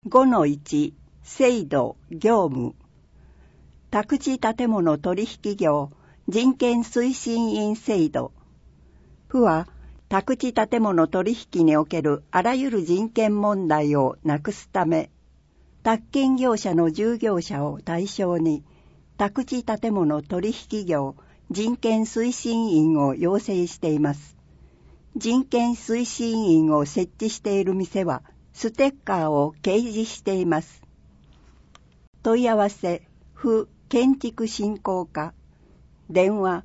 5-1 制度業務宅地建物取引業人権推進員制度。府は宅地建物取引におけるあらゆる人権問題をなくすため、宅建業者の従業者を対象に宅地建物取引業人権推進員を要請しています。人権推進員を設置している店はステッカーを掲示しています。問い合わせ府建築振興課電話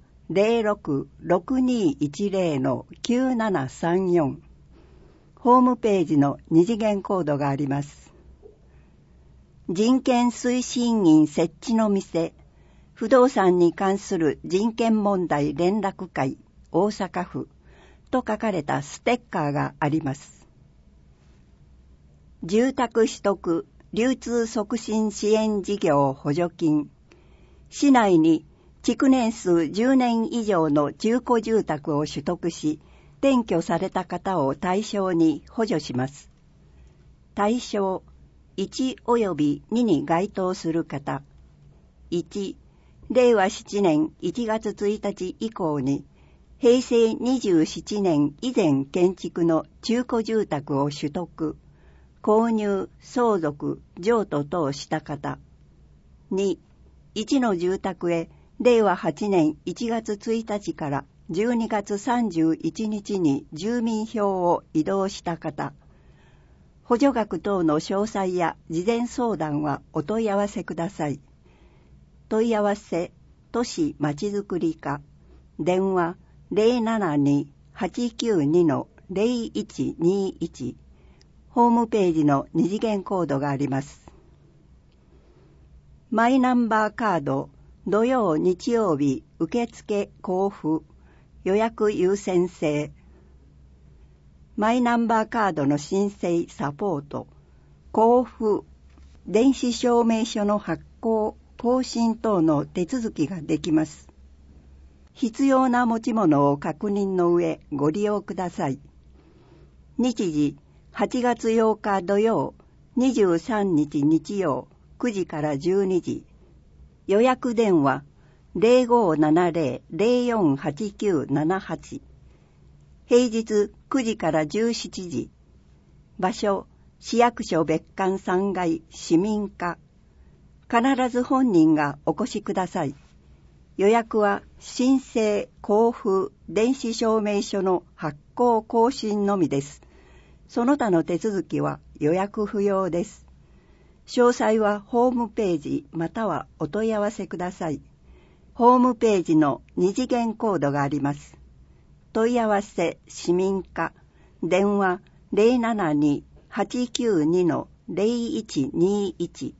066210-9734 ホームページの二次元コードがあります。人権推進員設置の店不動産に関する人権問題連絡会大阪府と書かれたステッカーがあります。住宅取得流通促進支援事業補助金市内に築年数10年以上の中古住宅を取得し転居された方を対象に補助します。対象1及び2に該当する方1、令和7年1月1日以降に平成27年以前建築の中古住宅を取得、購入、相続、譲渡等した方2、1の住宅へ令和8年1月1日から12月31日に住民票を移動した方、補助額等の詳細や事前相談はお問い合わせください。問い合わせ、都市まちづくり課、電話 072-892-0121、ホームページの二次元コードがあります。マイナンバーカード土曜日曜日受付交付予約優先制マイナンバーカードの申請サポート交付電子証明書の発行更新等の手続きができます。必要な持ち物を確認の上ご利用ください。日時8月8日土曜23日日曜9時から12時予約電話 0570-048978 平日9時から17時場所市役所別館3階市民課必ず本人がお越しください。予約は申請交付電子証明書の発行更新のみです。その他の手続きは予約不要です。詳細はホームページまたはお問い合わせください。ホームページの二次元コードがあります。問い合わせ市民課電話 072-892-0121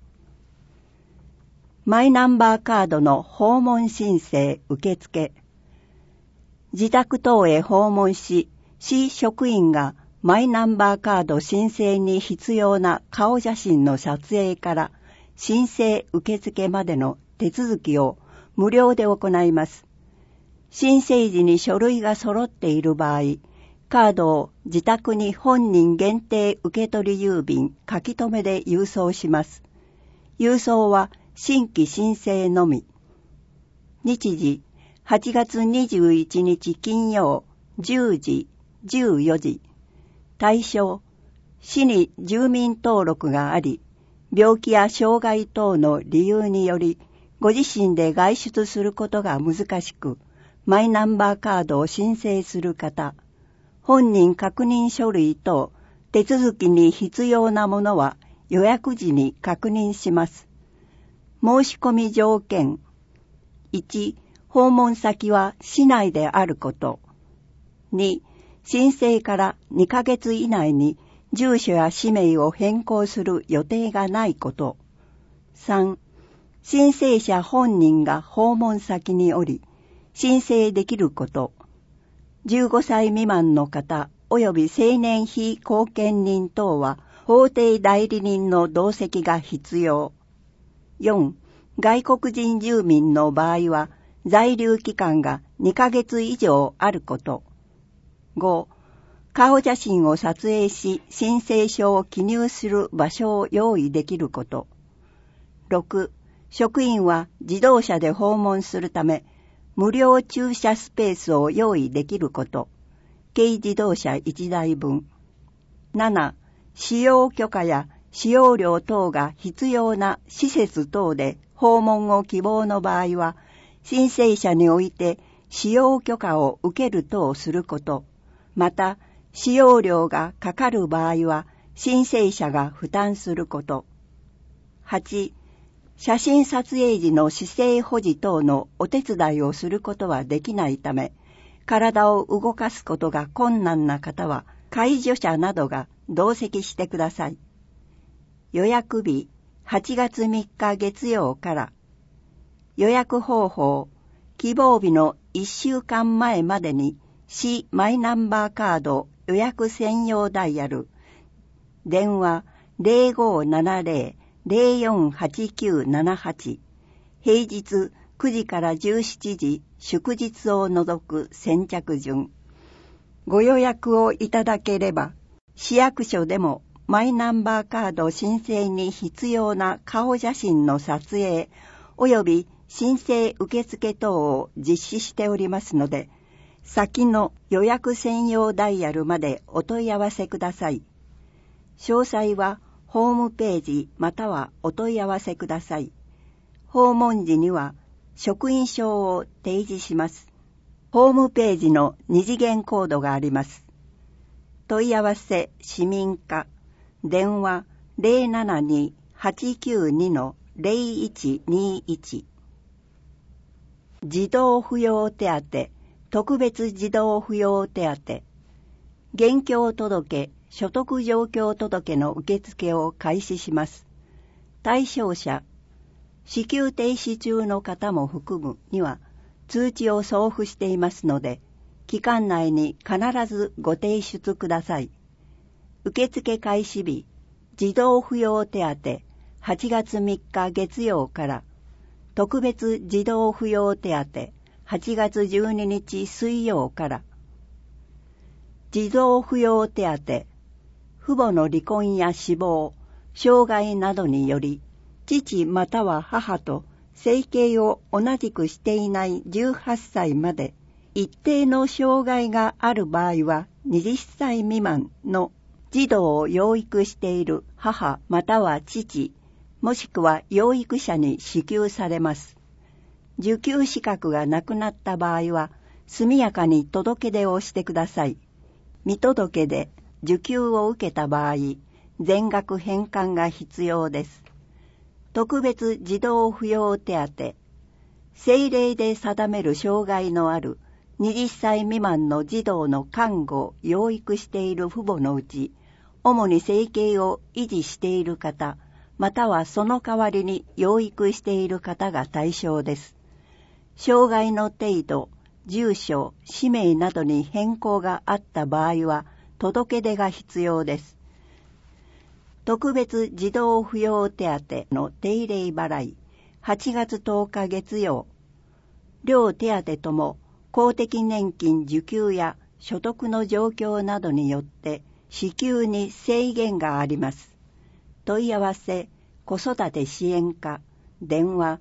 マイナンバーカードの訪問申請受付自宅等へ訪問し市職員がマイナンバーカード申請に必要な顔写真の撮影から申請受付までの手続きを無料で行います。申請時に書類が揃っている場合、カードを自宅に本人限定受取郵便書き留めで郵送します。郵送は新規申請のみ。日時8月21日金曜10時、14時。対象、市に住民登録があり、病気や障害等の理由により、ご自身で外出することが難しく、マイナンバーカードを申請する方、本人確認書類等、手続きに必要なものは予約時に確認します。申し込み条件、1、訪問先は市内であること、2、申請から2ヶ月以内に住所や氏名を変更する予定がないこと。3、申請者本人が訪問先におり、申請できること。15歳未満の方及び成年非後見人等は法定代理人の同席が必要。4、外国人住民の場合は在留期間が2ヶ月以上あること。5、 顔写真を撮影し、申請書を記入する場所を用意できること。6、職員は自動車で訪問するため、無料駐車スペースを用意できること。軽自動車1台分。7、使用許可や使用料等が必要な施設等で訪問を希望の場合は、申請者において使用許可を受ける等すること。また、使用料がかかる場合は、申請者が負担すること。8、写真撮影時の姿勢保持等のお手伝いをすることはできないため、体を動かすことが困難な方は、介助者などが同席してください。予約日、8月3日月曜から。予約方法、希望日の1週間前までに、市マイナンバーカード予約専用ダイヤル、電話 0570-048978、平日9時から17時、祝日を除く先着順。ご予約をいただければ、市役所でもマイナンバーカード申請に必要な顔写真の撮影及び申請受付等を実施しておりますので、先の予約専用ダイヤルまでお問い合わせください。詳細はホームページまたはお問い合わせください。訪問時には職員証を提示します。ホームページの二次元コードがあります。問い合わせ市民課、電話 072-892-0121。児童扶養手当、特別児童扶養手当、現況届、所得状況届の受付を開始します。対象者、支給停止中の方も含むには通知を送付していますので、期間内に必ずご提出ください。受付開始日、児童扶養手当8月3日月曜から、特別児童扶養手当8月12日水曜から。児童扶養手当、父母の離婚や死亡、障害などにより、父または母と生計を同じくしていない18歳まで、一定の障害がある場合は20歳未満の児童を養育している母または父、もしくは養育者に支給されます。受給資格がなくなった場合は、速やかに届け出をしてください。未届けで受給を受けた場合、全額返還が必要です。特別児童扶養手当、政令で定める障害のある20歳未満の児童の看護・養育している父母のうち、主に生計を維持している方、またはその代わりに養育している方が対象です。障害の程度、住所、氏名などに変更があった場合は、届け出が必要です。特別児童扶養手当の定例払い、8月10日月曜。両手当とも公的年金受給や所得の状況などによって支給に制限があります。問い合わせ、子育て支援課、電話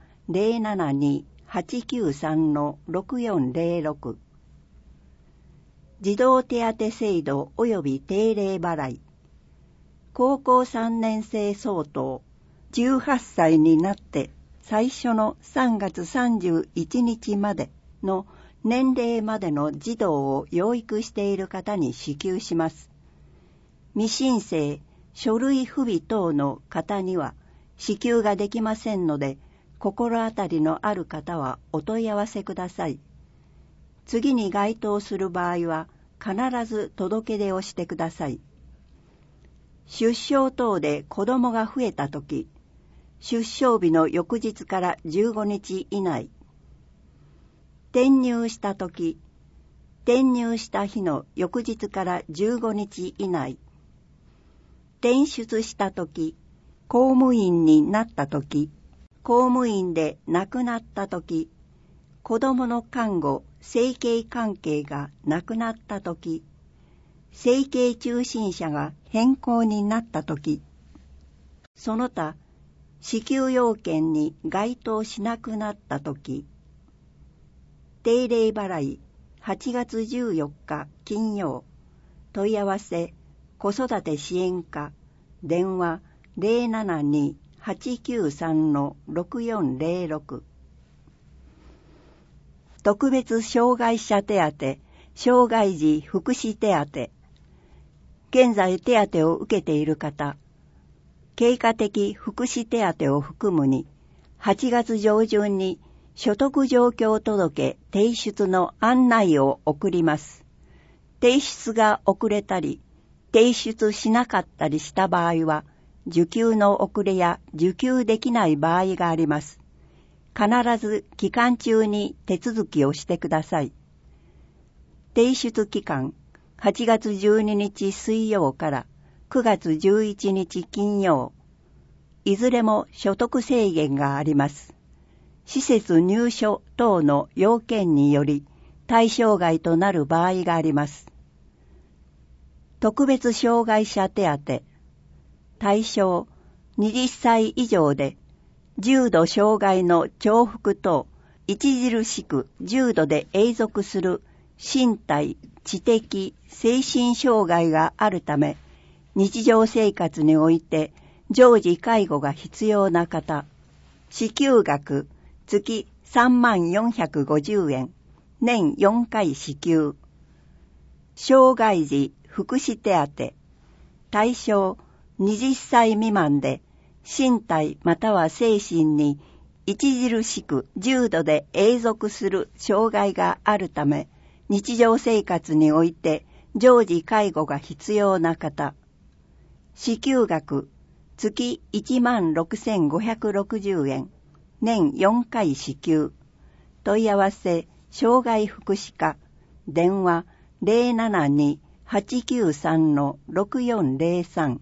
072-893-6406。児童手当制度及び定例払い。高校3年生相当、18歳になって最初の3月31日までの年齢までの児童を養育している方に支給します。未申請、書類不備等の方には支給ができませんので、心当たりのある方はお問い合わせください。次に該当する場合は必ず届け出をしてください。出生等で子供が増えたとき、出生日の翌日から15日以内。転入したとき、転入した日の翌日から15日以内。転出したとき、公務員になったとき、公務員で亡くなったとき、子供の看護・生計関係がなくなったとき、 整形中心者が変更になったとき、その他支給要件に該当しなくなったとき、定例払い8月14日金曜、問い合わせ子育て支援課、電話 072-893-6406。 特別障害者手当、障害児福祉手当。現在手当を受けている方、経過的福祉手当を含むに、8月上旬に所得状況届提出の案内を送ります。提出が遅れたり、提出しなかったりした場合は、受給の遅れや受給できない場合があります。必ず期間中に手続きをしてください。提出期間、8月12日水曜から9月11日金曜。いずれも所得制限があります。施設入所等の要件により対象外となる場合があります。特別障害者手当。対象20歳以上で重度障害の重複等著しく重度で永続する身体、知的、精神障害があるため、日常生活において常時介護が必要な方、支給額月3450円、年4回支給。障害児福祉手当。対象20歳未満で身体または精神に著しく重度で永続する障害があるため、日常生活において常時介護が必要な方。支給額月16,560円、年4回支給。問い合わせ障害福祉課、電話 072-893-6403。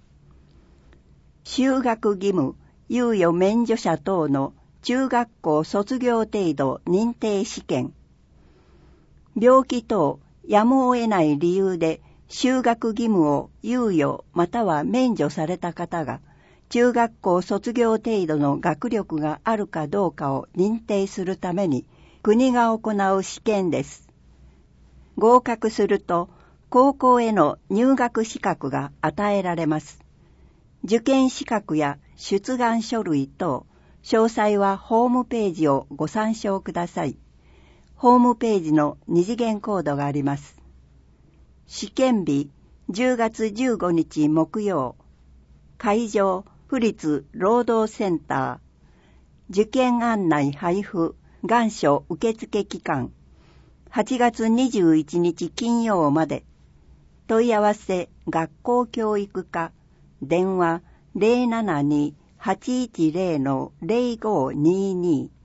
就学義務、猶予免除者等の中学校卒業程度認定試験。病気等やむを得ない理由で就学義務を猶予または免除された方が、中学校卒業程度の学力があるかどうかを認定するために国が行う試験です。合格すると高校への入学資格が与えられます。受験資格や出願書類等、詳細はホームページをご参照ください。ホームページの二次元コードがあります。試験日10月15日木曜。会場府立労働センター。受験案内配布願書受付期間8月21日金曜まで。問い合わせ学校教育課、電話 072-810-0522